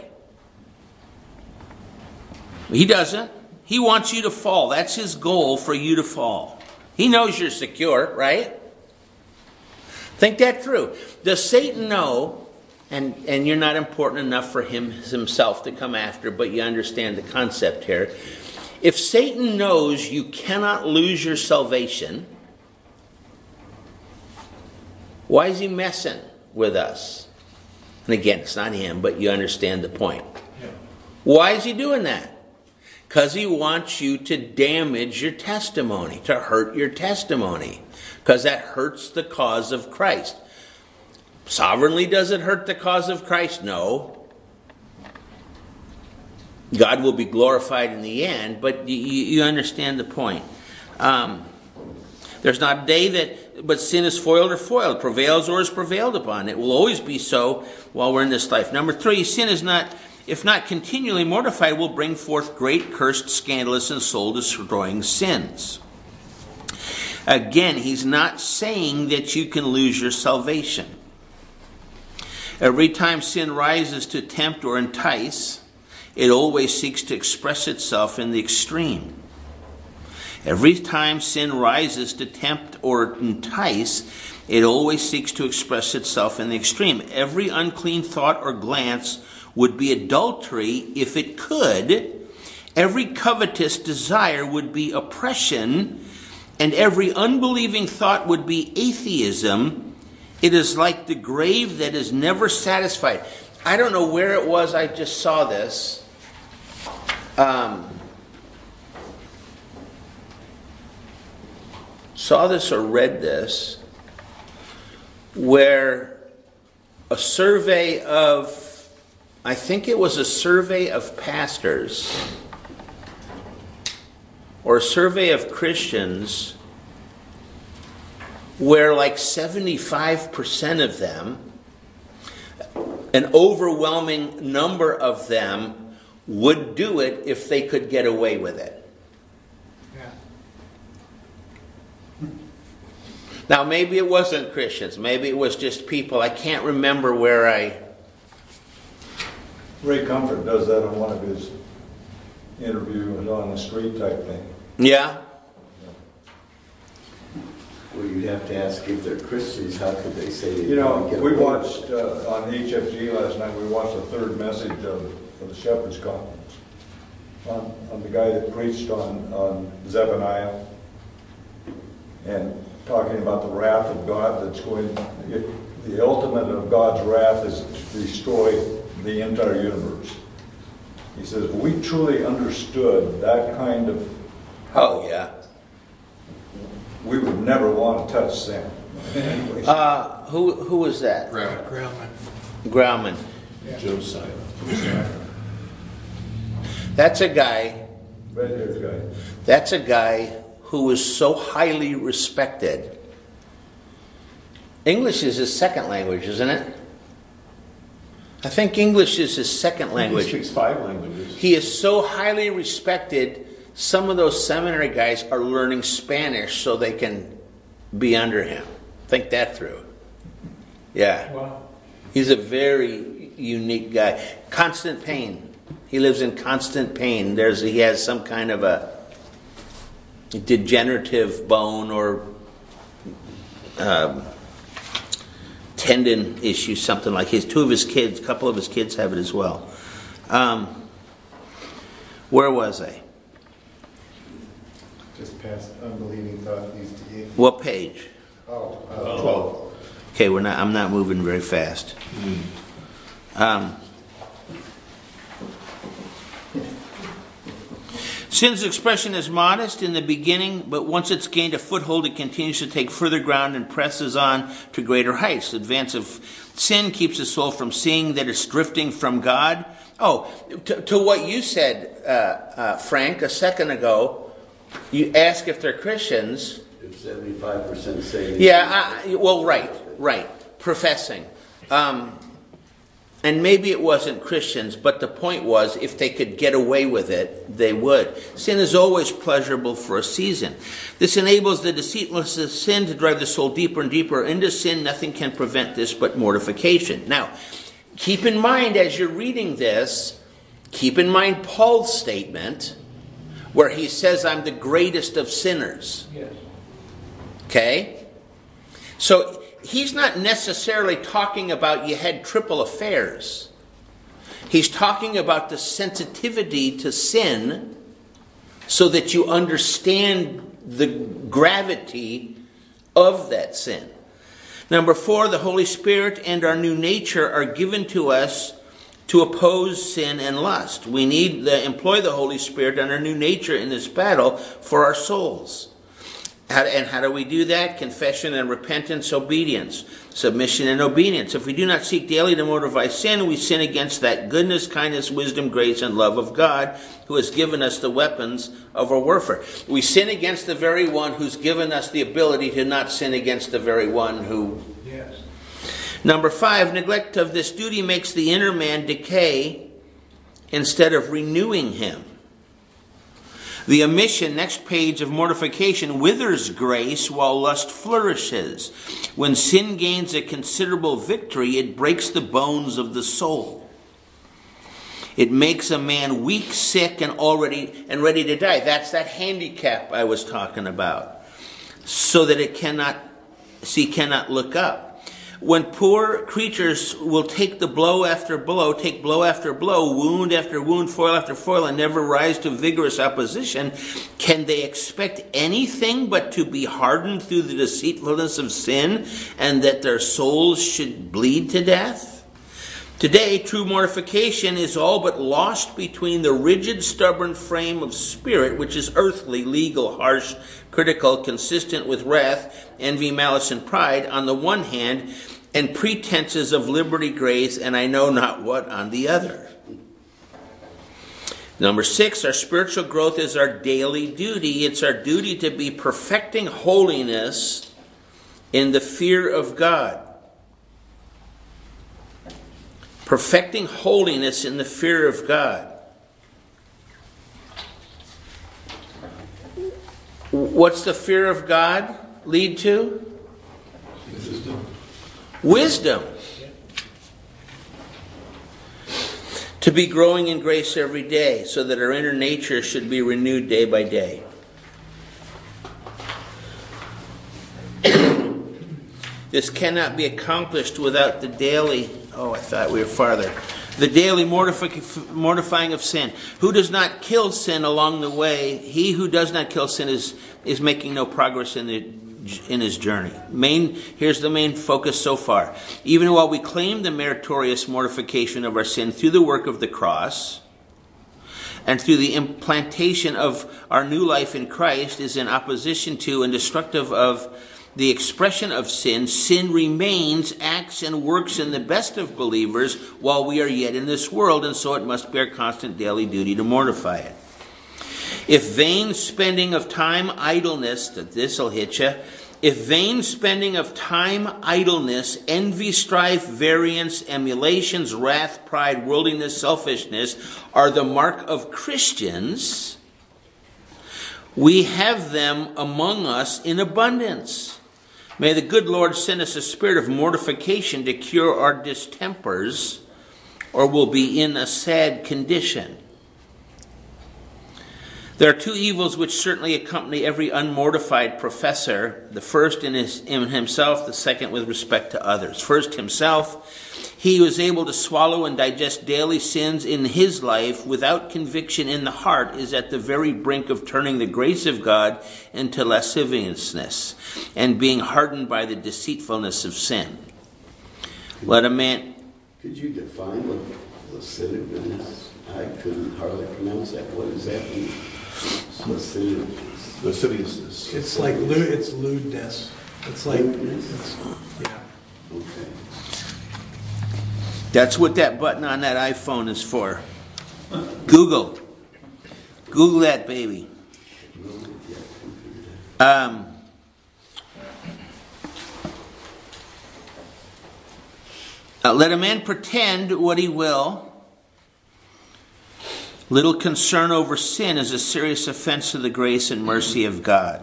He doesn't. He wants you to fall. That's his goal, for you to fall. He knows you're secure, right? Think that through. Does Satan know, and, and you're not important enough for him himself to come after, but you understand the concept here. If Satan knows you cannot lose your salvation, why is he messing with us? And again, it's not him, but you understand the point. Yeah. Why is he doing that? Because he wants you to damage your testimony, to hurt your testimony. Because that hurts the cause of Christ. Sovereignly, does it hurt the cause of Christ? No. God will be glorified in the end, but you, you understand the point. Um, there's not a day that, but sin is foiled or foiled, prevails or is prevailed upon. It will always be so while we're in this life. Number three, sin is not, if not continually mortified, will bring forth great, cursed, scandalous, and soul-destroying sins. Again, he's not saying that you can lose your salvation. Every time sin rises to tempt or entice, it always seeks to express itself in the extreme. Every time sin rises to tempt or entice, it always seeks to express itself in the extreme. Every unclean thought or glance would be adultery if it could. Every covetous desire would be oppression, and every unbelieving thought would be atheism. It is like the grave that is never satisfied. I don't know where it was I just saw this. Um, saw this or read this, where a survey of, I think it was a survey of pastors, or a survey of Christians, where like seventy-five percent of them, an overwhelming number of them, would do it if they could get away with it. Now, maybe it wasn't Christians. Maybe it was just people. I can't remember where I... Ray Comfort does that on one of his interviews on the street type thing. Yeah? Well, you'd have to ask if they're Christians, how could they say they You know, don't get we away watched, uh, on H F G last night, we watched the third message of, of the Shepherd's Conference on, on the guy that preached on, on Zephaniah and talking about the wrath of God that's going, if the ultimate of God's wrath is to destroy the entire universe. He says, if we truly understood that kind of, Oh, yeah. we would never want to touch sin. Anyways. Uh, who who was that? Grauman. Grauman. Josiah. That's a guy, Red haired guy. that's a guy who was so highly respected. English is his second language, isn't it? I think English is his second He language. speaks five languages. He is so highly respected, some of those seminary guys are learning Spanish so they can be under him. Think that through. Yeah. Wow. He's a very unique guy. Constant pain. He lives in constant pain. There's he has some kind of a degenerative bone or um, tendon issue, something like his. Two of his kids, a couple of his kids have it as well. Um, where was I? Just past unbelieving thought leads to evil. What page? Oh, uh, Twelve. Okay, we're not. I'm not moving very fast. Um, Sin's expression is modest in the beginning, but once it's gained a foothold, it continues to take further ground and presses on to greater heights. The advance of sin keeps the soul from seeing that it's drifting from God. Oh, to, to what you said, uh, uh, Frank, a second ago, you ask if they're Christians. if seventy-five percent say... Yeah, I, well, right, right, professing. Um, and maybe it wasn't Christians, but the point was, if they could get away with it, they would. Sin is always pleasurable for a season. This enables the deceitfulness of sin to drive the soul deeper and deeper into sin. Nothing can prevent this but mortification. Now, keep in mind as you're reading this, keep in mind Paul's statement, where he says, I'm the greatest of sinners. Yes. Okay? So, he's not necessarily talking about you had triple affairs. He's talking about the sensitivity to sin so that you understand the gravity of that sin. Number four, the Holy Spirit and our new nature are given to us to oppose sin and lust. We need to employ the Holy Spirit and our new nature in this battle for our souls. How, and how do we do that? Confession and repentance, obedience. Submission and obedience. If we do not seek daily to mortify sin, we sin against that goodness, kindness, wisdom, grace, and love of God, who has given us the weapons of our warfare. We sin against the very one who's given us the ability to not sin against the very one who... Yes. Number five, neglect of this duty makes the inner man decay instead of renewing him. The omission, next page of mortification, withers grace while lust flourishes. When sin gains a considerable victory, it breaks the bones of the soul. It makes a man weak, sick, and already and ready to die. That's that handicap I was talking about. So that it cannot see, cannot look up. When poor creatures will take the blow after blow, take blow after blow, wound after wound, foil after foil, and never rise to vigorous opposition, can they expect anything but to be hardened through the deceitfulness of sin, and that their souls should bleed to death? Today, true mortification is all but lost between the rigid, stubborn frame of spirit, which is earthly, legal, harsh, critical, consistent with wrath, envy, malice, and pride, on the one hand, and pretenses of liberty, grace, and I know not what on the other. Number six, our spiritual growth is our daily duty. It's our duty to be perfecting holiness in the fear of God. Perfecting holiness in the fear of God. What's the fear of God lead to? Wisdom. Wisdom. To be growing in grace every day, so that our inner nature should be renewed day by day. This cannot be accomplished without the daily, oh, I thought we were farther. The daily mortifi- mortifying of sin. Who does not kill sin along the way, he who does not kill sin is, is making no progress in the in his journey. Main, here's the main focus so far. Even while we claim the meritorious mortification of our sin through the work of the cross and through the implantation of our new life in Christ is in opposition to and destructive of the expression of sin, sin remains, acts, and works in the best of believers while we are yet in this world, and so it must be our constant daily duty to mortify it. If vain spending of time, idleness, that this'll hit you. If vain spending of time, idleness, envy, strife, variance, emulations, wrath, pride, worldliness, selfishness are the mark of Christians, we have them among us in abundance. May the good Lord send us a spirit of mortification to cure our distempers, or we'll be in a sad condition. There are two evils which certainly accompany every unmortified professor. The first in, his, in himself, the second with respect to others. First, himself. He who is able to swallow and digest daily sins in his life without conviction in the heart is at the very brink of turning the grace of God into lasciviousness and being hardened by the deceitfulness of sin. Let a man... Could you define what lasciviousness? I couldn't hardly pronounce that. What does that mean? Lasciviousness. Lasciviousness. It's like lewd, it's lewdness. It's like, Lewdness? it's, yeah. Okay. That's what that button on that iPhone is for. Google. Google that baby. Um, uh, let a man pretend what he will. Little concern over sin is a serious offense to the grace and mercy of God.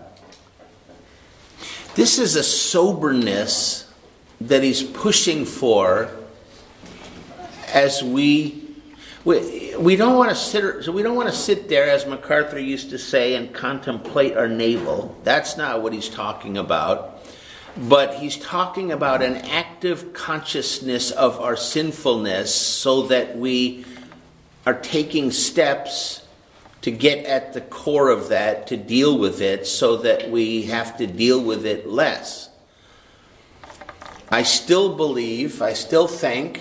This is a soberness that he's pushing for as we we, we don't want to sit so we don't want to sit there, as MacArthur used to say, and contemplate our navel. That's not what he's talking about. But he's talking about an active consciousness of our sinfulness so that we are taking steps to get at the core of that, to deal with it, so that we have to deal with it less. I still believe, I still think,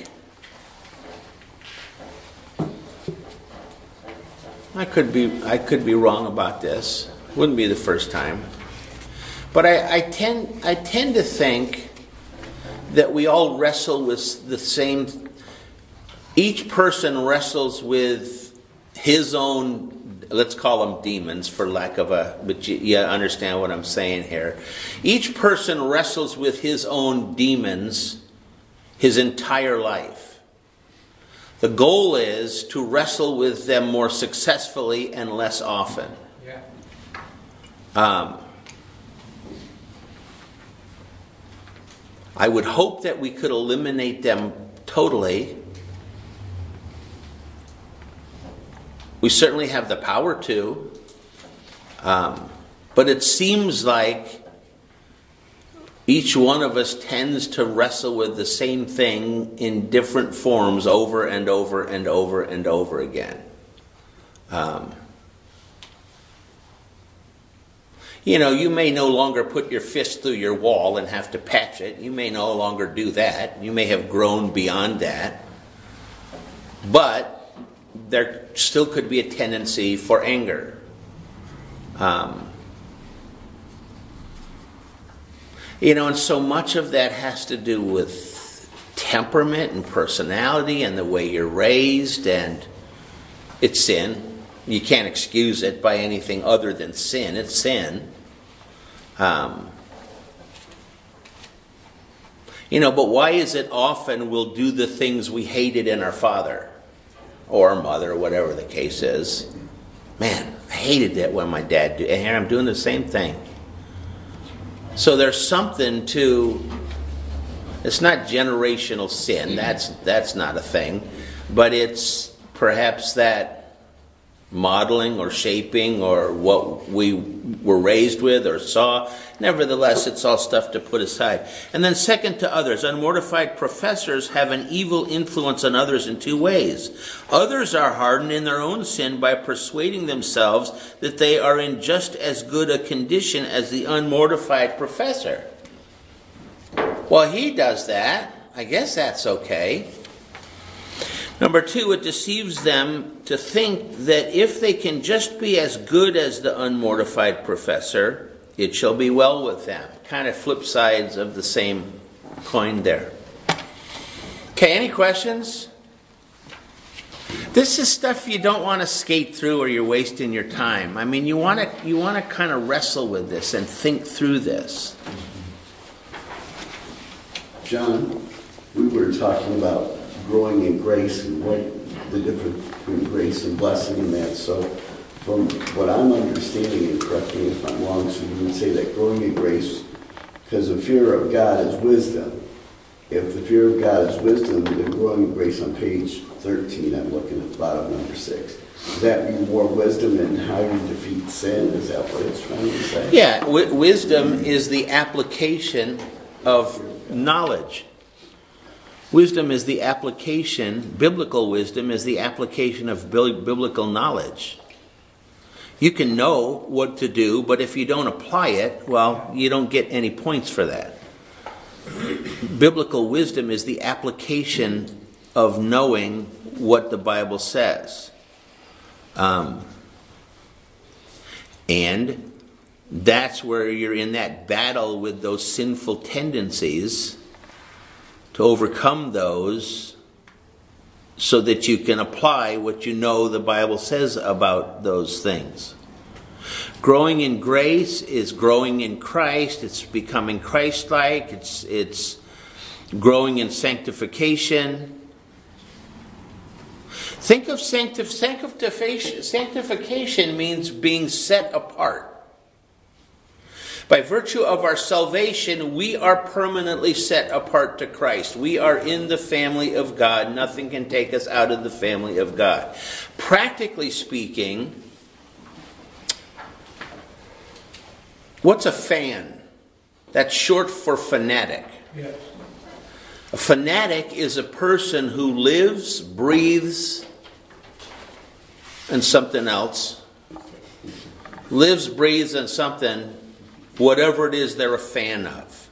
I could be I could be wrong about this. Wouldn't be the first time. But I, I tend I tend to think that we all wrestle with the same. Each person wrestles with his own, let's call them demons for lack of a, but you, you understand what I'm saying here. Each person wrestles with his own demons his entire life. The goal is to wrestle with them more successfully and less often. Yeah. Um, I would hope that we could eliminate them totally. We certainly have the power to. Um, but it seems like each one of us tends to wrestle with the same thing in different forms over and over and over and over again. Um, you know, you may no longer put your fist through your wall and have to patch it. You may no longer do that. You may have grown beyond that. but there still could be a tendency for anger. Um, you know, and so much of that has to do with temperament and personality and the way you're raised, and it's sin. You can't excuse it by anything other than sin. It's sin. Um, you know, but why is it often we'll do the things we hated in our father or our mother, or whatever the case is? Man, I hated that when my dad did, and here I'm doing the same thing. So there's something to, it's not generational sin, that's that's not a thing, but it's perhaps that modeling or shaping or what we were raised with or saw. Nevertheless, it's all stuff to put aside. And then second to others, unmortified professors have an evil influence on others in two ways. Others are hardened in their own sin by persuading themselves that they are in just as good a condition as the unmortified professor. Well, he does that. I guess that's okay. Number two, it deceives them to think that if they can just be as good as the unmortified professor, it shall be well with them. Kind of flip sides of the same coin there. Okay, any questions? This is stuff you don't want to skate through or you're wasting your time. I mean, you want to you want to kind of wrestle with this and think through this. John, we were talking about growing in grace and what the difference between grace and blessing and that. So from what I'm understanding, and correct me if I'm wrong, so you would say that growing in grace, because the fear of God is wisdom. If the fear of God is wisdom, then growing in grace on page thirteen, I'm looking at the bottom number six. Does that mean more wisdom in how you defeat sin? Is that what it's trying to say? Yeah, w- wisdom is the application of knowledge. Wisdom is the application, biblical wisdom is the application of biblical knowledge. You can know what to do, but if you don't apply it, well, you don't get any points for that. Biblical wisdom is the application of knowing what the Bible says. Um, and that's where you're in that battle with those sinful tendencies, to overcome those so that you can apply what you know the Bible says about those things. Growing in grace is growing in Christ. It's becoming Christ-like. It's, it's growing in sanctification. Think of sanctif- sanctification. Sanctification means being set apart. By virtue of our salvation, we are permanently set apart to Christ. We are in the family of God. Nothing can take us out of the family of God. Practically speaking, what's a fan? That's short for fanatic. Yes. A fanatic is a person who lives, breathes, and something else. Lives, breathes, and something, whatever it is they're a fan of.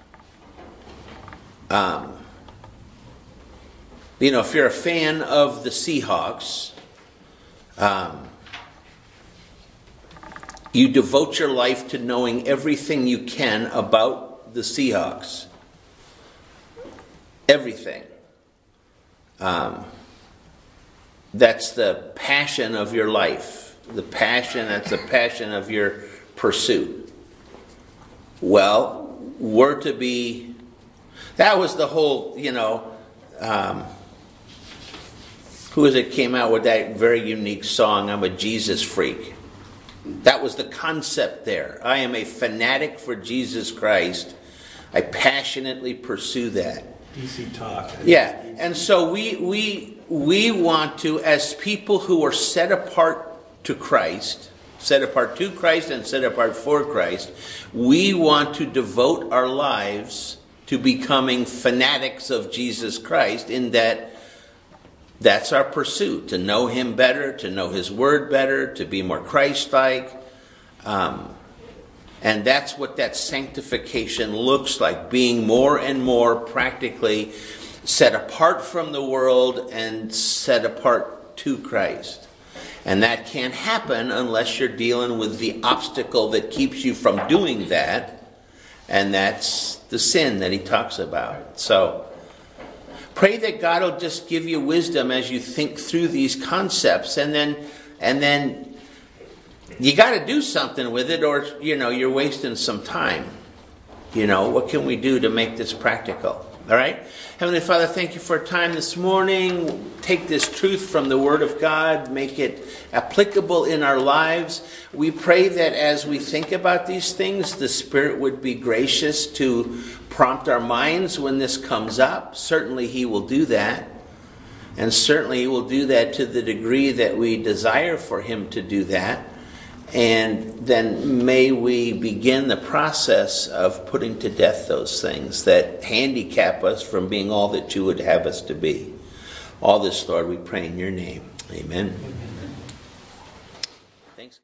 Um, you know, if you're a fan of the Seahawks, um, you devote your life to knowing everything you can about the Seahawks. Everything. Um, that's the passion of your life. The passion, that's the passion of your pursuit. Well, we're to be, that was the whole, you know, um, who is it came out with that very unique song, I'm a Jesus freak. That was the concept there. I am a fanatic for Jesus Christ. I passionately pursue that. D C Talk. Yeah, and so we we we want to, as people who are set apart to Christ, set apart to Christ and set apart for Christ, we want to devote our lives to becoming fanatics of Jesus Christ, in that that's our pursuit, to know Him better, to know His Word better, to be more Christ-like. Um, and that's what that sanctification looks like, being more and more practically set apart from the world and set apart to Christ. And that can't happen unless you're dealing with the obstacle that keeps you from doing that. And that's the sin that he talks about. So pray that God will just give you wisdom as you think through these concepts. And then, and then you got to do something with it, or, you know, you're wasting some time. You know, what can we do to make this practical? All right? Heavenly Father, thank you for our time this morning. Take this truth from the Word of God, make it applicable in our lives. We pray that as we think about these things, the Spirit would be gracious to prompt our minds when this comes up. Certainly He will do that. And certainly He will do that to the degree that we desire for Him to do that. And then may we begin the process of putting to death those things that handicap us from being all that you would have us to be. All this, Lord, we pray in your name. Amen.